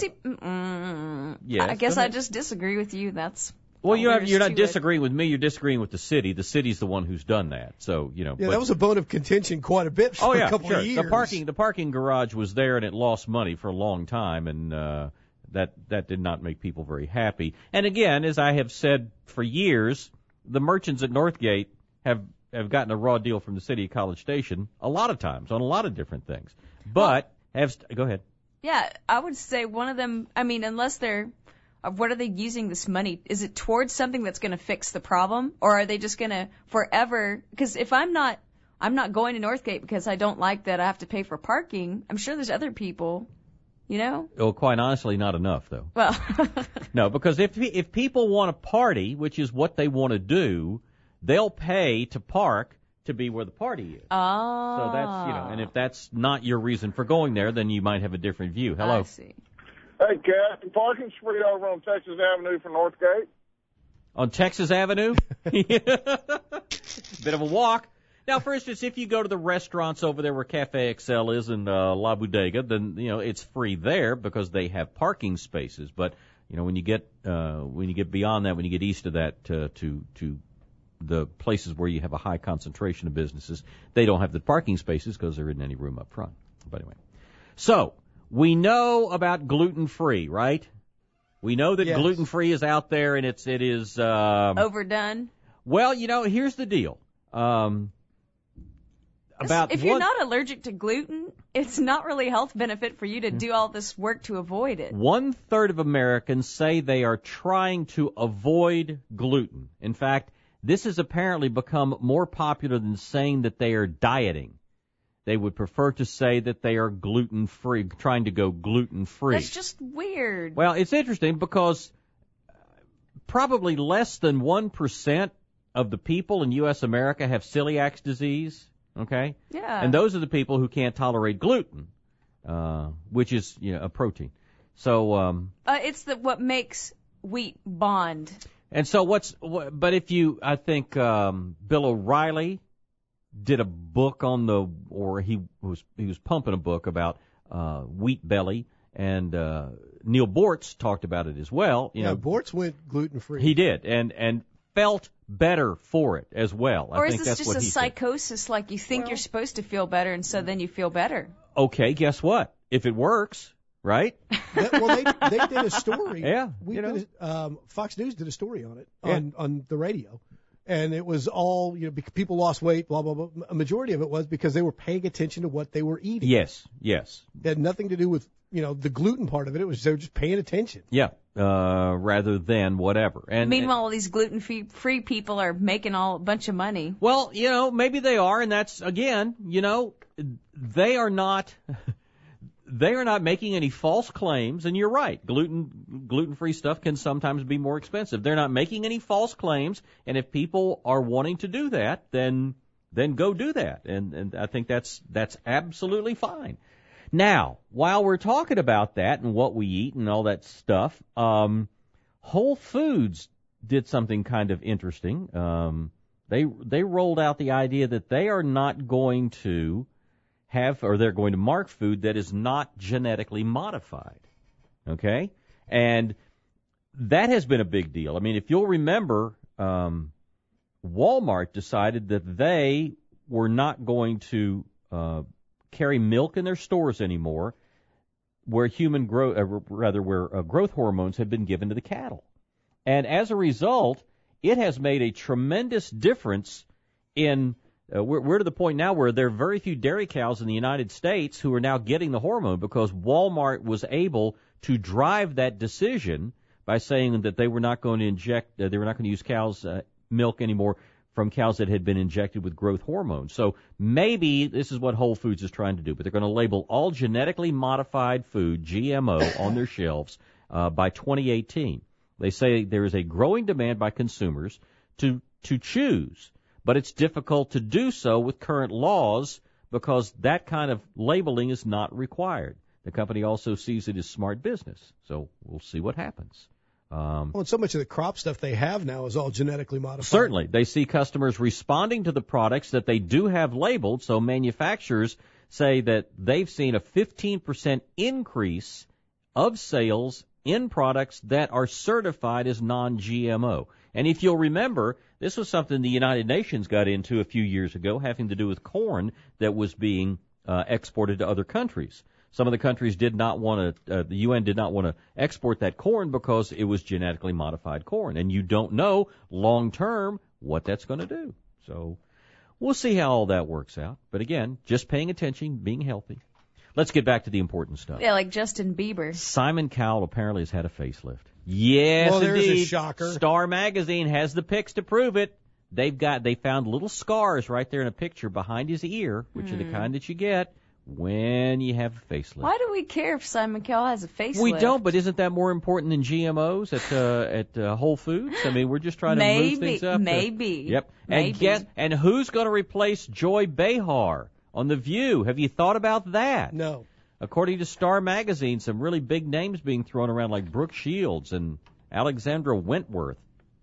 that. Yes, I guess I just disagree with you. That's well, you're not disagreeing with me. You're disagreeing with the city. The city's the one who's done that. So Yeah, that was a bone of contention quite a bit for a couple of years. The parking garage was there and it lost money for a long time, and that did not make people very happy. And again, as I have said for years, the merchants at Northgate have gotten a raw deal from the city of College Station a lot of times on a lot of different things. But go ahead. Yeah, I would say one of them, I mean, unless what are they using this money? Is it towards something that's going to fix the problem? Or are they just going to forever? Because if I'm not going to Northgate because I don't like that I have to pay for parking, I'm sure there's other people, Well, quite honestly, not enough, though. Well. No, because if people want to party, which is what they want to do, they'll pay to park to be where the party is. Oh. So that's, and if that's not your reason for going there, then you might have a different view. Hello. I see. Hey, Captain, parking's free over on Texas Avenue for Northgate. On Texas Avenue? Bit of a walk. Now, for instance, if you go to the restaurants over there where Cafe Excel is and La Bodega, then, it's free there because they have parking spaces. But, when you get beyond that, when you get east of that to the places where you have a high concentration of businesses, they don't have the parking spaces because there isn't any room up front. But anyway. So, we know about gluten-free, right? We know that gluten-free is out there and it is overdone. Well, here's the deal. If you're not allergic to gluten, it's not really a health benefit for you to do all this work to avoid it. 1/3 of Americans say they are trying to avoid gluten. In fact, this has apparently become more popular than saying that they are dieting. They would prefer to say that they are gluten-free, trying to go gluten-free. That's just weird. Well, it's interesting because probably less than 1% of the people in U.S. America have celiac disease, okay? Yeah. And those are the people who can't tolerate gluten, which is a protein. So it's what makes wheat bond. And so but if I think Bill O'Reilly did a book he was pumping a book about wheat belly, and Neil Bortz talked about it as well. Bortz went gluten-free. He did, and felt better for it as well. Or I think is this that's just what a he psychosis, said. like you think you're supposed to feel better, and so then you feel better? Okay, guess what? If it works, right? They did a story. Yeah, Fox News did a story on it on the radio. And it was all, people lost weight, blah, blah, blah. A majority of it was because they were paying attention to what they were eating. Yes. It had nothing to do with, the gluten part of it. It was they were just paying attention. Yeah, rather than whatever. And meanwhile, all these gluten-free people are making a bunch of money. Well, maybe they are, and that's, again, they are not... They are not making any false claims, and you're right. Gluten-free stuff can sometimes be more expensive. They're not making any false claims, and if people are wanting to do that, then go do that. And I think that's absolutely fine. Now, while we're talking about that and what we eat and all that stuff, Whole Foods did something kind of interesting. They rolled out the idea that they are not going to they're going to mark food that is not genetically modified. Okay? And that has been a big deal. I mean, if you'll remember, Walmart decided that they were not going to carry milk in their stores anymore where growth hormones had been given to the cattle. And as a result, it has made a tremendous difference in we're to the point now where there are very few dairy cows in the United States who are now getting the hormone because Walmart was able to drive that decision by saying that they were not going to they were not going to use cows' milk anymore from cows that had been injected with growth hormones. So maybe this is what Whole Foods is trying to do, but they're going to label all genetically modified food, GMO, on their shelves by 2018. They say there is a growing demand by consumers to choose, but it's difficult to do so with current laws because that kind of labeling is not required. The company also sees it as smart business, so we'll see what happens. And so much of the crop stuff they have now is all genetically modified. Certainly. They see customers responding to the products that they do have labeled, so manufacturers say that they've seen a 15% increase of sales in products that are certified as non-GMO. And if you'll remember, this was something the United Nations got into a few years ago, having to do with corn that was being exported to other countries. Some of the countries did not want to, the UN did not want to export that corn because it was genetically modified corn. And you don't know long term what that's going to do. So we'll see how all that works out. But again, just paying attention, being healthy. Let's get back to the important stuff. Yeah, like Justin Bieber. Simon Cowell apparently has had a facelift. Yes, well, indeed. There's a shocker. Star Magazine has the pics to prove it. They found little scars right there in a picture behind his ear, which are the kind that you get when you have a facelift. Why do we care if Simon Cowell has a facelift? We don't, but isn't that more important than GMOs at Whole Foods? I mean, we're just trying to move things up. Maybe. Yep. And who's going to replace Joy Behar on The View? Have you thought about that? No. According to Star Magazine, some really big names being thrown around like Brooke Shields and Alexandra Wentworth.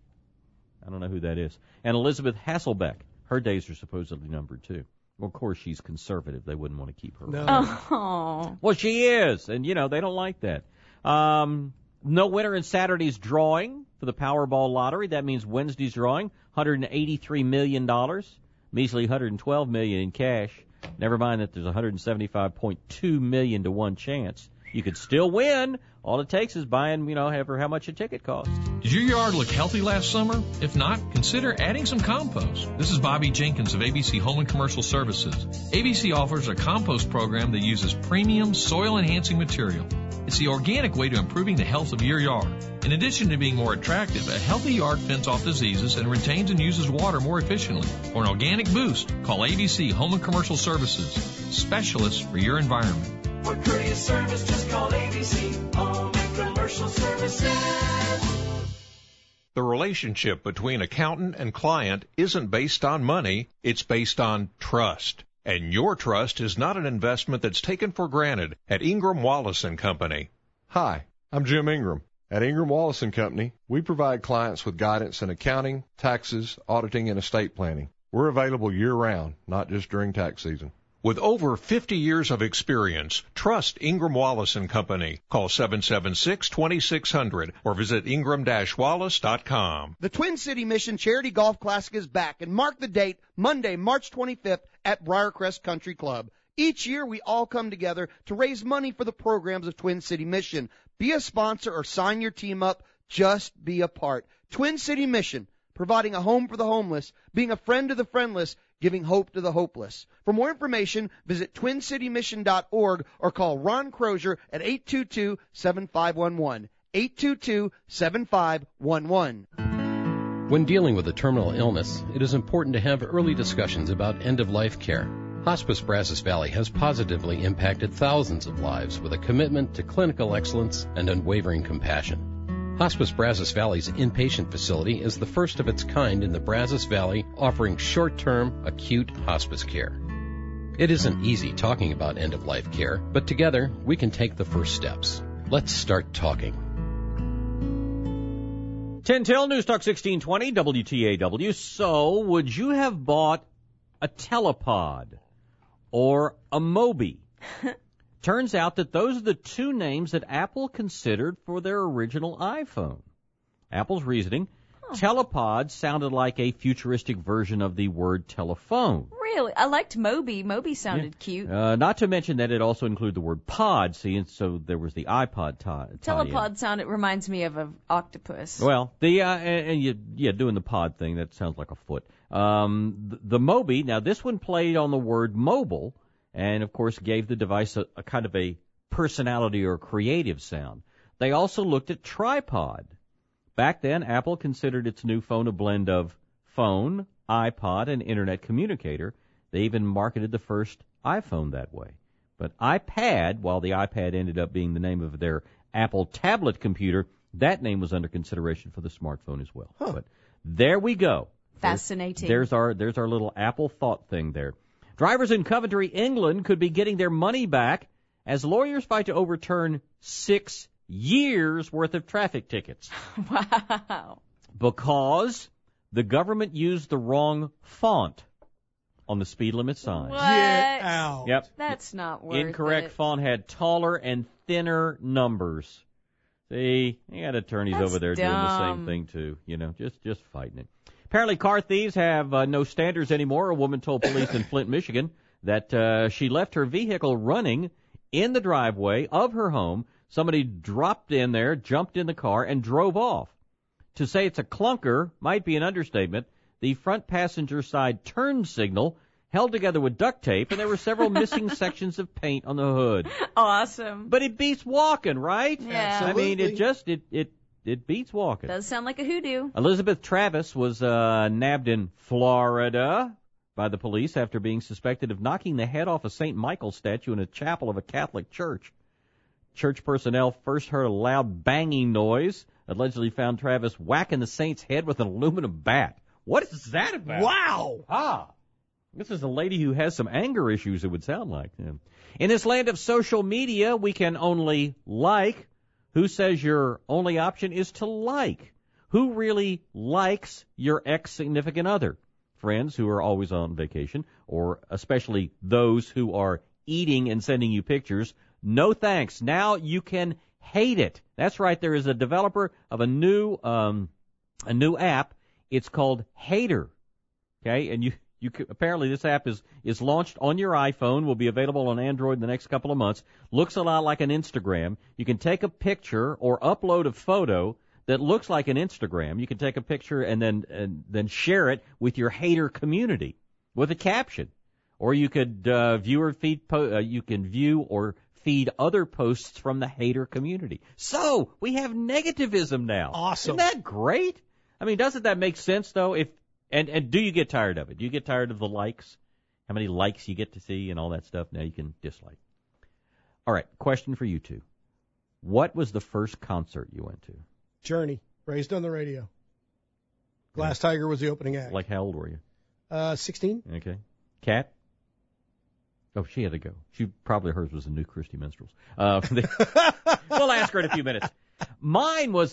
I don't know who that is. And Elizabeth Hasselbeck. Her days are supposedly numbered, too. Well, of course, she's conservative. They wouldn't want to keep her. No. Oh. Well, she is, and, they don't like that. No winner in Saturday's drawing for the Powerball lottery. That means Wednesday's drawing, $183 million, measly $112 million in cash. Never mind that there's $175.2 million to 1 chance. You could still win. All it takes is buying, how much a ticket costs. Did your yard look healthy last summer? If not, consider adding some compost. This is Bobby Jenkins of ABC Home and Commercial Services. ABC offers a compost program that uses premium soil-enhancing material. It's the organic way to improving the health of your yard. In addition to being more attractive, a healthy yard fends off diseases and retains and uses water more efficiently. For an organic boost, call ABC Home and Commercial Services, specialists for your environment. For courteous service, just call ABC Home and Commercial Services. The relationship between accountant and client isn't based on money, it's based on trust. And your trust is not an investment that's taken for granted at Ingram Wallace & Company. Hi, I'm Jim Ingram. At Ingram Wallace & Company, we provide clients with guidance in accounting, taxes, auditing, and estate planning. We're available year-round, not just during tax season. With over 50 years of experience, trust Ingram Wallace & Company. Call 776-2600 or visit ingram-wallace.com. The Twin City Mission Charity Golf Classic is back, and mark the date, Monday, March 25th at Briarcrest Country Club. Each year, we all come together to raise money for the programs of Twin City Mission. Be a sponsor or sign your team up. Just be a part. Twin City Mission, providing a home for the homeless, being a friend to the friendless, giving hope to the hopeless. For more information, visit twincitymission.org or call Ron Crozier at 822-7511. 822-7511. When dealing with a terminal illness, it is important to have early discussions about end-of-life care. Hospice Brazos Valley has positively impacted thousands of lives with a commitment to clinical excellence and unwavering compassion. Hospice Brazos Valley's inpatient facility is the first of its kind in the Brazos Valley, offering short-term, acute hospice care. It isn't easy talking about end-of-life care, but together we can take the first steps. Let's start talking. 10 till News Talk 1620 WTAW. So, would you have bought a Telepod or a Moby? Turns out that those are the two names that Apple considered for their original iPhone. Apple's reasoning, Telepod sounded like a futuristic version of the word telephone. Really? I liked Moby. Moby sounded cute. Not to mention that it also included the word pod, see, and so there was the iPod tie-in. Telepod reminds me of an octopus. Well, doing the pod thing, that sounds like a foot. The Moby, now this one played on the word mobile, and of course gave the device a kind of a personality or creative sound. They also looked at tripod. Back then, Apple considered its new phone a blend of phone, iPod, and internet communicator. They even marketed the first iPhone that way. But iPad, while the iPad ended up being the name of their Apple tablet computer, that name was under consideration for the smartphone as well. But there we go. Fascinating. There's our little Apple thought thing there. Drivers in Coventry, England could be getting their money back as lawyers fight to overturn 6 years worth of traffic tickets. Wow. Because the government used the wrong font on the speed limit sign. What? Get out. Yep. That's not worth Incorrect it. font had taller and thinner numbers. See, you got attorneys That's over there doing the same dumb. thing too, just fighting it. Apparently car thieves have no standards anymore. A woman told police in Flint, Michigan that she left her vehicle running in the driveway of her home. Somebody dropped in there, jumped in the car, and drove off. To say it's a clunker might be an understatement. The front passenger side turn signal held together with duct tape, and there were several missing sections of paint on the hood. Awesome. But it beats walking, right? Yeah. I mean, it beats walking. Does sound like a hoodoo. Elizabeth Travis was nabbed in Florida by the police after being suspected of knocking the head off a St. Michael statue in a chapel of a Catholic church. Church personnel first heard a loud banging noise, allegedly found Travis whacking the saint's head with an aluminum bat. What is that about? Wow. This is a lady who has some anger issues, it would sound like. Yeah. In this land of social media, we can only like. Who says your only option is to like? Who really likes your ex-significant other? Friends who are always on vacation, or especially those who are eating and sending you pictures. No thanks. Now you can hate it. That's right. There is a developer of a new app. It's called Hater. Okay, and you apparently this app is launched on your iPhone. Will be available on Android in the next couple of months. Looks a lot like an Instagram. You can take a picture or upload a photo that looks like an Instagram. You can take a picture and then share it with your hater community with a caption. Or you could view or feed other posts from the hater community. So we have negativism now. Awesome. Isn't that great? I mean, doesn't that make sense though? And do you get tired of it? Do you get tired of the likes? How many likes you get to see and all that stuff? Now you can dislike. All right, question for you two. What was the first concert you went to? Journey, Raised on the Radio. Glass Tiger was the opening act. Like how old were you? 16. Okay. Kat? Oh, she had to go. Hers was the New Christy Minstrels. We'll ask her in a few minutes. Mine was,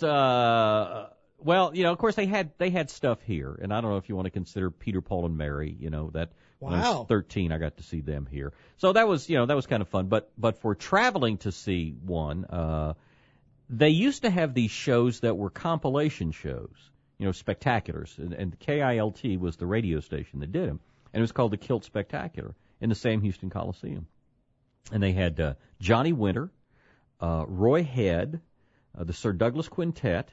of course they had stuff here, and I don't know if you want to consider Peter, Paul, and Mary, that when I was 13, I got to see them here. So that was kind of fun. But for traveling to see one, they used to have these shows that were compilation shows, spectaculars, and KILT was the radio station that did them, and it was called the Kilt Spectacular in the same Houston Coliseum. And they had Johnny Winter, Roy Head, the Sir Douglas Quintet,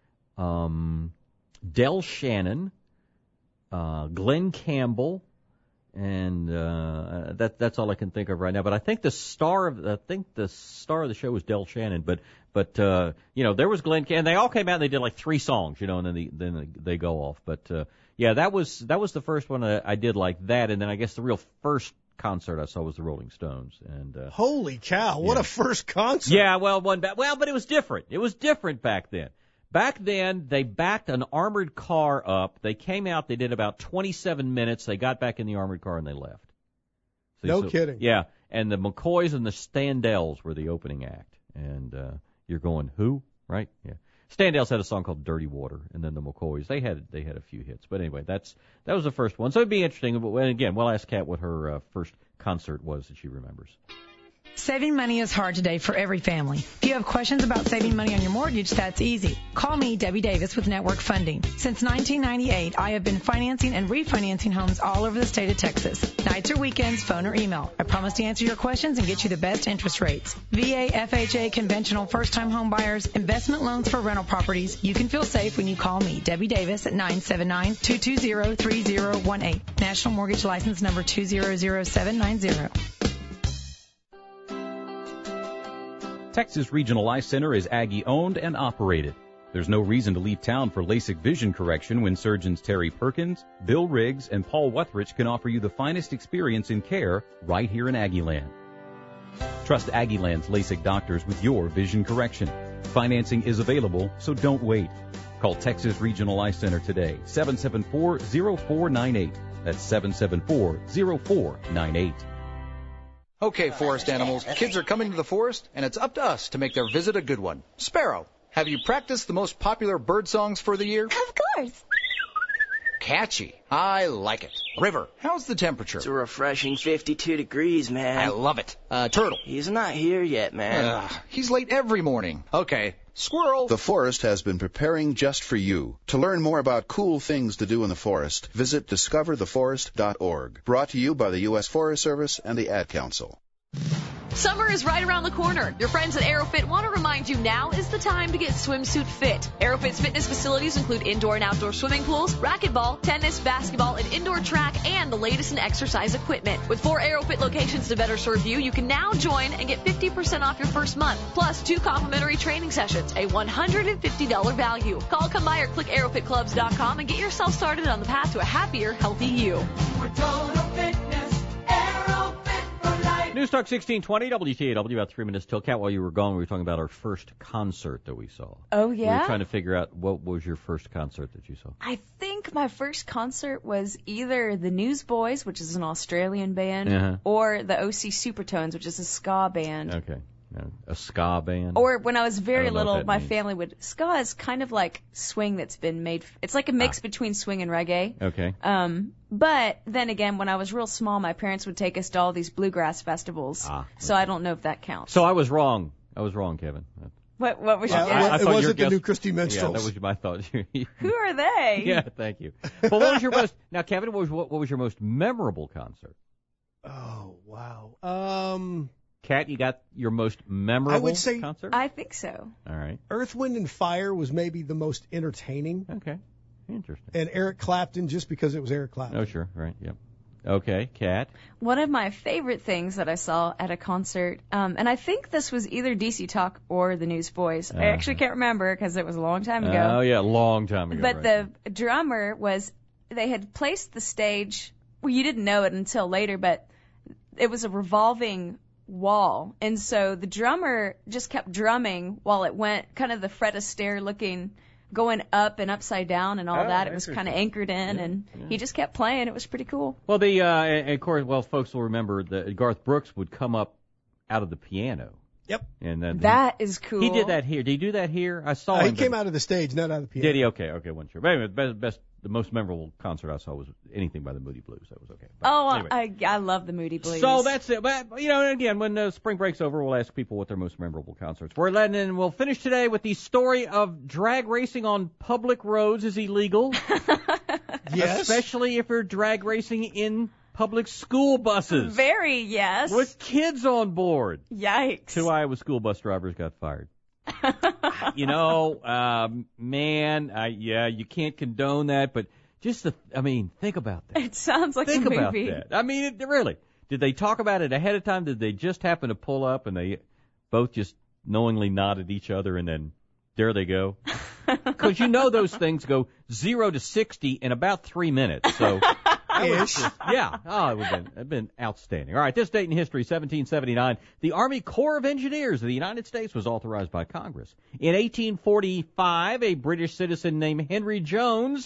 Del Shannon, Glenn Campbell, and that's all I can think of right now. But I think the star of the show was Del Shannon. But there was Glenn Campbell, and they all came out and they did like 3 songs, and then they go off. But that was the first one I did like that, and then I guess the real first concert I saw was the Rolling Stones. And holy cow, what a first concert! Yeah, but it was different. It was different back then. Back then, they backed an armored car up. They came out, they did about 27 minutes. They got back in the armored car and they left. No kidding. Yeah, and the McCoys and the Standells were the opening act. And you're going, who? Right? Yeah. Standells had a song called Dirty Water, and then the McCoys, they had a few hits. But anyway, that was the first one. So it'd be interesting. But again, we'll ask Kat what her first concert was that she remembers. Saving money is hard today for every family. If you have questions about saving money on your mortgage, that's easy. Call me, Debbie Davis, with Network Funding. Since 1998, I have been financing and refinancing homes all over the state of Texas. Nights or weekends, phone or email. I promise to answer your questions and get you the best interest rates. VA, FHA, conventional, first-time home buyers, investment loans for rental properties. You can feel safe when you call me, Debbie Davis, at 979-220-3018. National Mortgage License number 200790. Texas Regional Eye Center is Aggie-owned and operated. There's no reason to leave town for LASIK vision correction when surgeons Terry Perkins, Bill Riggs, and Paul Wuthrich can offer you the finest experience in care right here in Aggieland. Trust Aggieland's LASIK doctors with your vision correction. Financing is available, so don't wait. Call Texas Regional Eye Center today, 774-0498. That's 774-0498. Okay, forest animals, kids are coming to the forest, and it's up to us to make their visit a good one. Sparrow, have you practiced the most popular bird songs for the year? Of course. Catchy. I like it. River, how's the temperature? It's a refreshing 52 degrees, man. I love it. Turtle. He's not here yet, man. He's late every morning. Okay. Squirrel. The forest has been preparing just for you. To learn more about cool things to do in the forest, visit discovertheforest.org. Brought to you by the U.S. Forest Service and the Ad Council. Summer is right around the corner. Your friends at Aerofit want to remind you now is the time to get swimsuit fit. Aerofit's fitness facilities include indoor and outdoor swimming pools, racquetball, tennis, basketball, an indoor track, and the latest in exercise equipment. With 4 Aerofit locations to better serve you, you can now join and get 50% off your first month, plus 2 complimentary training sessions, a $150 value. Call, come by, or click aerofitclubs.com and get yourself started on the path to a happier, healthy you. We're Total Fitness, Aerofit for life. News Talk 1620, WTAW, about 3 minutes till. Kat, while you were gone, we were talking about our first concert that we saw. Oh, yeah? We were trying to figure out what was your first concert that you saw. I think my first concert was either the Newsboys, which is an Australian band, or the OC Supertones, which is a ska band. Okay. A ska band? Or when I was very little, my means. family would... Ska is kind of like swing that's been made... It's like a mix between swing and reggae. Okay. But then again, when I was real small, my parents would take us to all these bluegrass festivals. So I don't know if that counts. So I was wrong. Kevin. What was your guess? It wasn't the New Christy Minstrels. Yeah, that was my thought. Who are they? Yeah, thank you. But what was your most... Now, Kevin, what was your most memorable concert? Oh, wow. Kat, you got your most memorable I would say, concert? I think so. All right. Earth, Wind, and Fire was maybe the most entertaining. Okay. Interesting. And Eric Clapton, just because it was Eric Clapton. Oh, sure. Right. Yep. Okay. Kat? One of my favorite things that I saw at a concert, and I think this was either DC Talk or the Newsboys. I actually can't remember because it was a long time ago. Oh, yeah, a long time ago. But the drummer they had placed the stage, well, you didn't know it until later, but it was a revolving wall, and so the drummer just kept drumming while it went kind of the Fred Astaire looking, going up and upside down and all that. It was kind of anchored in, and he just kept playing. It was pretty cool. Well, of course, folks will remember that Garth Brooks would come up out of the piano. Yep. And then that is cool. He did that here. Did he do that here? I saw him. He came out of the stage, not out of the piano. Did he? Okay, wasn't sure. But anyway, the most memorable concert I saw was anything by the Moody Blues. That was okay. But anyway. I love the Moody Blues. So that's it. But, again, when spring break's over, we'll ask people what their most memorable concerts were. And we'll finish today with the story of drag racing on public roads is illegal. Yes. Especially if you're drag racing in public school buses. Very, yes. With kids on board. Yikes. 2 Iowa school bus drivers got fired. Man, you can't condone that, but think about that. It sounds like a movie. Think about that. I mean, really. Did they talk about it ahead of time? Did they just happen to pull up and they both just knowingly nod at each other and then there they go? Because those things go 0 to 60 in about 3 minutes. So, yeah. Oh, it would have been outstanding. All right, this date in history, 1779. The Army Corps of Engineers of the United States was authorized by Congress. In 1845, a British citizen named Henry Jones